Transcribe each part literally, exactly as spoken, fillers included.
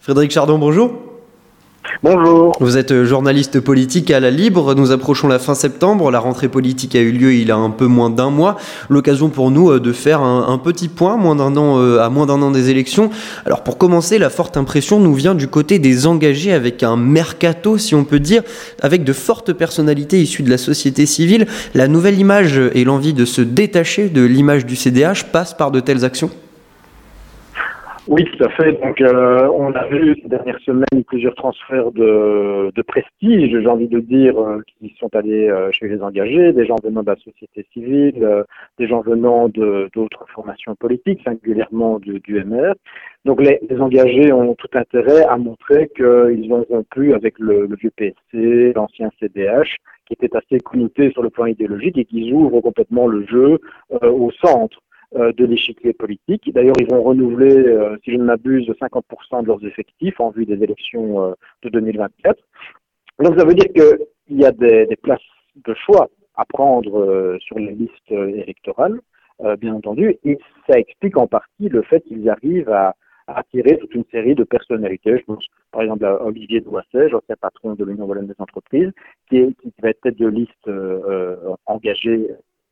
Frédéric Chardon, bonjour. Bonjour. Vous êtes journaliste politique à La Libre. Nous approchons la fin septembre. La rentrée politique a eu lieu il y a un peu moins d'un mois. L'occasion pour nous de faire un, un petit point moins d'un an, à moins d'un an des élections. Alors pour commencer, la forte impression nous vient du côté des engagés avec un mercato, si on peut dire, avec de fortes personnalités issues de la société civile. La nouvelle image et l'envie de se détacher de l'image du C D H passent par de telles actions. Oui, tout à fait. Donc, euh, on a vu ces dernières semaines plusieurs transferts de, de prestige, j'ai envie de dire, euh, qui sont allés euh, chez les engagés, des gens venant de la société civile, euh, des gens venant de, d'autres formations politiques, singulièrement du, du M R. Donc, les, les engagés ont tout intérêt à montrer qu'ils ont rompu avec le, le vieux P S C, l'ancien C D H, qui était assez connoté sur le plan idéologique et qui ouvrent complètement le jeu euh, au centre de l'échiquier politique. D'ailleurs, ils vont renouveler, euh, si je ne m'abuse, cinquante pour cent de leurs effectifs en vue des élections euh, de deux mille vingt-quatre. Donc, ça veut dire qu'il y a des, des places de choix à prendre euh, sur les listes électorales, euh, bien entendu, et ça explique en partie le fait qu'ils arrivent à, à attirer toute une série de personnalités. Je pense par exemple à Olivier Douasset, ancien patron de l'Union wallonne des entreprises, qui, est, qui va être tête de liste euh, engagée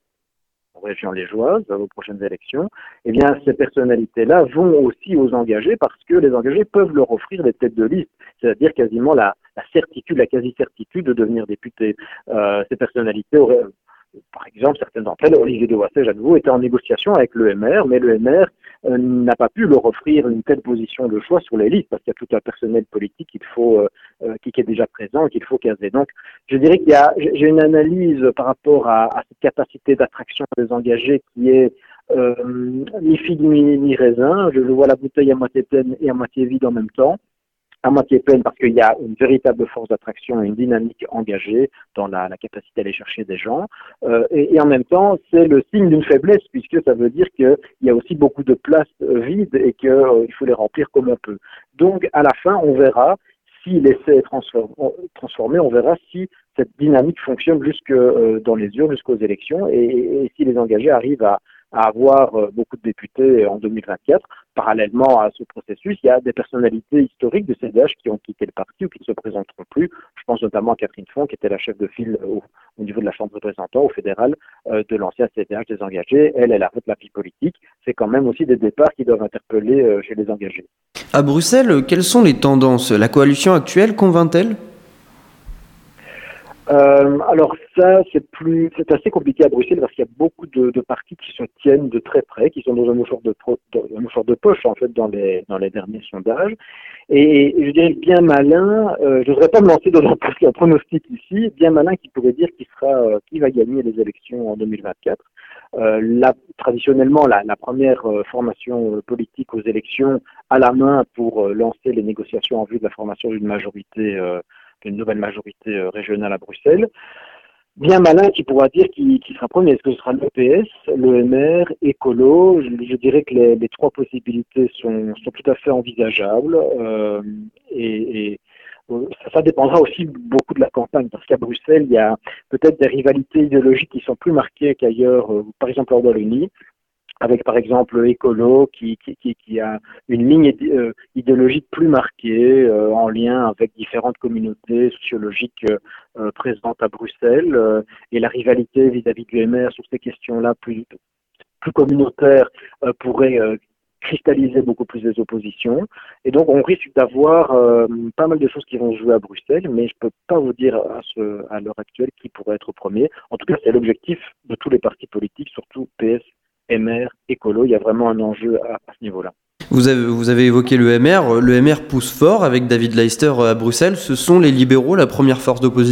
région liégeoise aux prochaines élections, eh bien, ces personnalités-là vont aussi aux engagés parce que les engagés peuvent leur offrir des têtes de liste, c'est-à-dire quasiment la, la certitude, la quasi-certitude de devenir député. Euh, ces personnalités auraient, par exemple, certaines d'entre elles, Olivier Douasset, à nouveau, était en négociation avec l'E M R, mais l'E M R euh, n'a pas pu leur offrir une telle position de choix sur les listes parce qu'il y a tout un personnel politique qu'il faut, euh, euh, qui, qui est déjà présent et qu'il faut caser. Donc, je dirais qu'il y a, j'ai une analyse par rapport à, à cette capacité d'attraction des engagés qui est euh, ni figue ni, ni raisin. Je vois la bouteille à moitié pleine et à moitié vide en même temps. À moitié pleine parce qu'il y a une véritable force d'attraction et une dynamique engagée dans la, la capacité d'aller chercher des gens. Euh, et, et en même temps, c'est le signe d'une faiblesse puisque ça veut dire qu'il y a aussi beaucoup de places vides et qu'il euh, faut les remplir comme on peut. Donc, à la fin, on verra si l'essai est transformé, on verra si cette dynamique fonctionne jusque euh, dans les urnes, jusqu'aux élections et, et, et si les engagés arrivent à à avoir euh, beaucoup de députés en deux mille vingt-quatre. Parallèlement à ce processus, il y a des personnalités historiques de C D H qui ont quitté le parti ou qui ne se présenteront plus. Je pense notamment à Catherine Font, qui était la chef de file au, au niveau de la Chambre des représentants, au fédéral, euh, de l'ancien C D H des engagés. Elle, elle arrête la vie politique. C'est quand même aussi des départs qui doivent interpeller euh, chez les engagés. À Bruxelles, quelles sont les tendances ? La coalition actuelle convainc-elle ? Euh, alors ça, c'est plus, c'est assez compliqué à Bruxelles parce qu'il y a beaucoup de, de partis qui se tiennent de très près, qui sont dans un mouchoir de, pro, dans un mouchoir de poche en fait dans les dans les derniers sondages. Et, et je dirais bien malin, euh, je ne voudrais pas me lancer dans un, un pronostic ici, bien malin qui pourrait dire qui sera, euh, qui va gagner les élections en deux mille vingt-quatre. Euh, là, traditionnellement, la, la première euh, formation euh, politique aux élections à la main pour euh, lancer les négociations en vue de la formation d'une majorité. Euh, une nouvelle majorité régionale à Bruxelles. Bien malin qui pourra dire qui, qui sera premier. Est-ce que ce sera l'E P S, l'E M R, Écolo? je, je dirais que les, les trois possibilités sont, sont tout à fait envisageables. Euh, et, et ça, ça dépendra aussi beaucoup de la campagne, parce qu'à Bruxelles, il y a peut-être des rivalités idéologiques qui sont plus marquées qu'ailleurs, par exemple en Wallonie, avec par exemple Écolo qui, qui, qui, qui a une ligne idéologique plus marquée euh, en lien avec différentes communautés sociologiques euh, présentes à Bruxelles euh, et la rivalité vis-à-vis du M R sur ces questions-là plus, plus communautaires euh, pourrait euh, cristalliser beaucoup plus les oppositions. Et donc on risque d'avoir euh, pas mal de choses qui vont se jouer à Bruxelles, mais je ne peux pas vous dire à, ce, à l'heure actuelle qui pourrait être premier. En tout cas, c'est l'objectif de tous les partis politiques, surtout P S, M R, Écolo, il y a vraiment un enjeu à, à ce niveau-là. Vous avez, vous avez évoqué le M R. Le M R pousse fort avec David Leister à Bruxelles. Ce sont les libéraux la première force d'opposition ?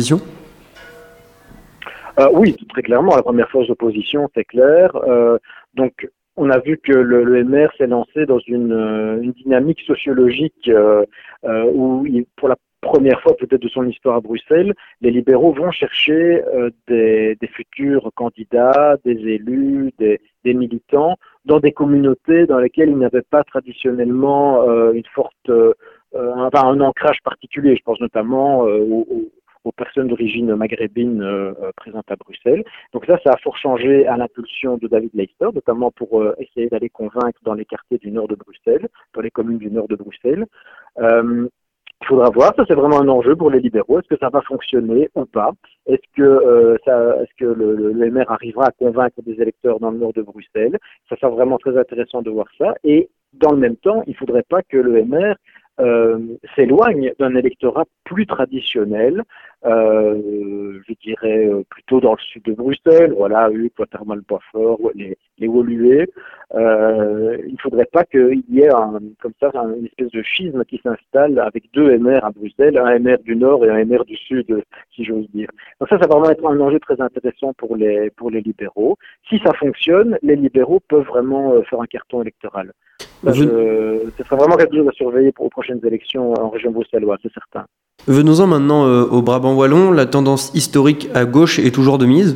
euh, Oui, très clairement, la première force d'opposition, c'est clair. Euh, donc, on a vu que le, le M R s'est lancé dans une, une dynamique sociologique euh, euh, où, il, pour la première fois peut-être de son histoire à Bruxelles, les libéraux vont chercher euh, des, des futurs candidats, des élus, des, des militants dans des communautés dans lesquelles ils n'avaient pas traditionnellement euh, une forte, euh, un, un ancrage particulier. Je pense notamment euh, aux, aux personnes d'origine maghrébine euh, euh, présentes à Bruxelles. Donc ça, ça a fort changé à l'impulsion de David Leister, notamment pour euh, essayer d'aller convaincre dans les quartiers du nord de Bruxelles, dans les communes du nord de Bruxelles. Euh, Il faudra voir, ça c'est vraiment un enjeu pour les libéraux. Est-ce que ça va fonctionner ou pas? Est-ce que, euh, ça, est-ce que le, le, le M R arrivera à convaincre des électeurs dans le nord de Bruxelles? Ça sera vraiment très intéressant de voir ça. Et dans le même temps, il ne faudrait pas que le M R euh, s'éloigne d'un électorat plus traditionnel, euh, je dirais plutôt dans le sud de Bruxelles, voilà, Uccle, Watermal-Poifort, les, les Woluwe. Euh, il ne faudrait pas qu'il y ait un, comme ça une espèce de schisme qui s'installe avec deux M R à Bruxelles, un M R du Nord et un M R du Sud, si j'ose dire. Donc ça, ça va vraiment être un enjeu très intéressant pour les, pour les libéraux. Si ça fonctionne, les libéraux peuvent vraiment faire un carton électoral. Ça, je, ce sera vraiment quelque chose à surveiller pour les prochaines élections en région bruxelloise, c'est certain. Venons-en maintenant euh, au Brabant wallon. La tendance historique à gauche est toujours de mise?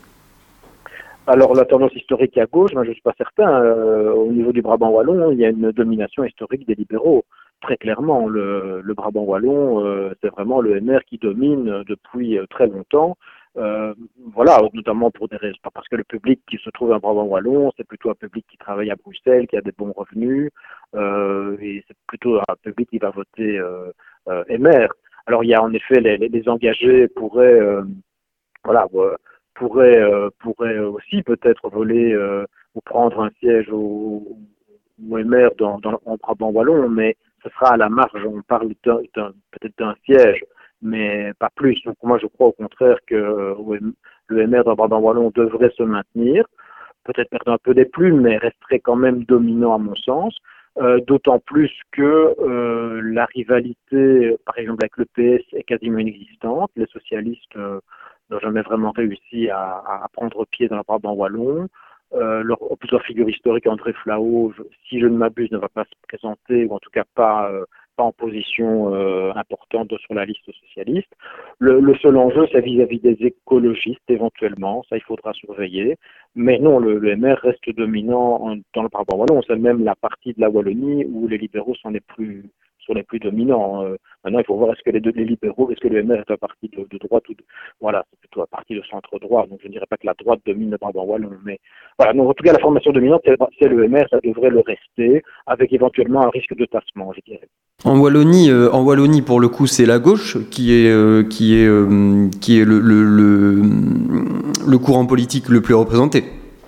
Alors la tendance historique à gauche, moi, je ne suis pas certain. Euh, au niveau du Brabant wallon, il y a une domination historique des libéraux. Très clairement, le, le Brabant wallon, euh, c'est vraiment le M R qui domine depuis très longtemps. Euh, voilà, notamment pour des raisons, parce que le public qui se trouve à Brabant wallon, c'est plutôt un public qui travaille à Bruxelles, qui a des bons revenus, euh, et c'est plutôt un public qui va voter euh, euh, M R. Alors il y a en effet les, les, les engagés pourraient, euh, voilà, euh, pourraient, euh, pourraient aussi peut-être voler euh, ou prendre un siège au, au M R dans, dans, en Brabant wallon, mais ce sera à la marge. On parle d'un, d'un, peut-être d'un siège, mais pas plus. Donc moi, je crois au contraire que euh, le M R dans Brabant wallon devrait se maintenir, peut-être perdre un peu des plumes, mais resterait quand même dominant à mon sens. Euh, d'autant plus que euh, la rivalité, par exemple avec le P S, est quasiment inexistante. Les socialistes euh, n'ont jamais vraiment réussi à, à prendre pied dans le Brabant wallon. Euh, leur, plutôt figure historique, André Flahault, je, si je ne m'abuse, ne va pas se présenter, ou en tout cas pas, euh, pas en position euh, importante sur la liste socialiste. Le, le seul enjeu, c'est vis-à-vis des écologistes, éventuellement, ça il faudra surveiller. Mais non, le, le M R reste dominant en, dans le Brabant wallon. C'est même la partie de la Wallonie où les libéraux sont les plus sont les plus dominants. Euh, maintenant, il faut voir est-ce que les, deux, les libéraux, est-ce que le M R est un parti de, de droite ou de... Voilà, c'est plutôt un parti de centre-droit. Donc, je ne dirais pas que la droite domine le Brabant wallon. Mais voilà, donc, en tout cas, la formation dominante, c'est, c'est le M R, ça devrait le rester, avec éventuellement un risque de tassement, je dirais. En Wallonie, euh, en Wallonie, pour le coup, c'est la gauche qui est, euh, qui est, euh, qui est le, le, le, le courant politique le plus représenté.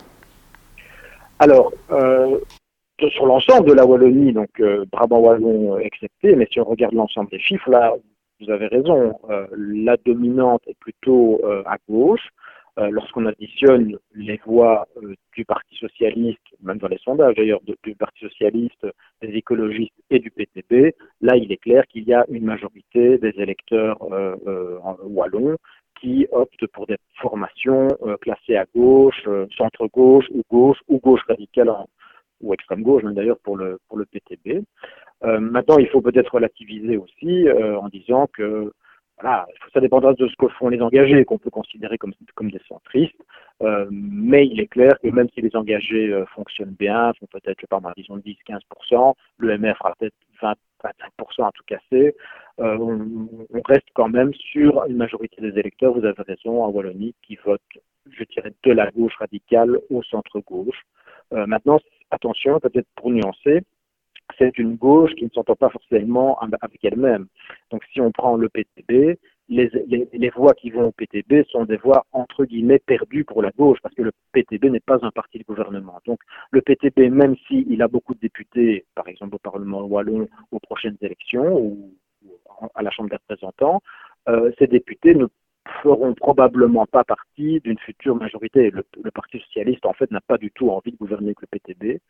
Alors, euh, sur l'ensemble de la Wallonie, donc euh, Brabant wallon excepté, mais si on regarde l'ensemble des chiffres, là, vous avez raison, euh, la dominante est plutôt euh, à gauche. Euh, lorsqu'on additionne les voix euh, du Parti socialiste, même dans les sondages d'ailleurs, de, du Parti socialiste, des écologistes et du P T B, là il est clair qu'il y a une majorité des électeurs euh, euh, wallons qui optent pour des formations euh, classées à gauche, euh, centre-gauche ou gauche, ou gauche radicale en, ou extrême gauche, même d'ailleurs pour le, pour le P T B. Euh, maintenant, il faut peut-être relativiser aussi euh, en disant que voilà, ça dépendra de ce que font les engagés, qu'on peut considérer comme, comme des centristes, euh, mais il est clair que même si les engagés euh, fonctionnent bien, font peut-être, je sais pas moi, disons dix à quinze pour cent, le M R fera peut-être vingt à vingt-cinq pour cent à tout casser, euh, on, on reste quand même sur une majorité des électeurs, vous avez raison, en Wallonie, qui votent, je dirais, de la gauche radicale au centre-gauche. Euh, maintenant, attention, peut-être pour nuancer, c'est une gauche qui ne s'entend pas forcément avec elle-même. Donc si on prend le P T B, les, les, les voix qui vont au P T B sont des voix entre guillemets perdues pour la gauche, parce que le P T B n'est pas un parti de gouvernement. Donc le P T B, même s'il a beaucoup de députés, par exemple au Parlement wallon, aux prochaines élections, ou à la Chambre des représentants, euh, ces députés ne feront probablement pas partie d'une future majorité. Le, le Parti socialiste, en fait, n'a pas du tout envie de gouverner avec le P T B.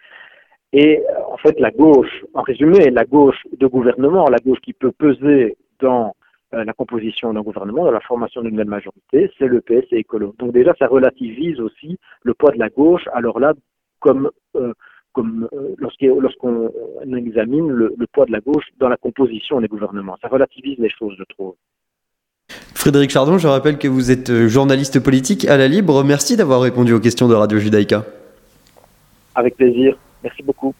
Et en fait, la gauche, en résumé, la gauche de gouvernement, la gauche qui peut peser dans euh, la composition d'un gouvernement, dans la formation d'une nouvelle majorité, c'est le P S et Écolo. Donc déjà, ça relativise aussi le poids de la gauche. Alors là, comme, euh, comme euh, lorsqu'on examine le, le poids de la gauche dans la composition des gouvernements, ça relativise les choses, je trouve. Frédéric Chardon, je rappelle que vous êtes journaliste politique à La Libre. Merci d'avoir répondu aux questions de Radio Judaïka. Avec plaisir. Merci beaucoup.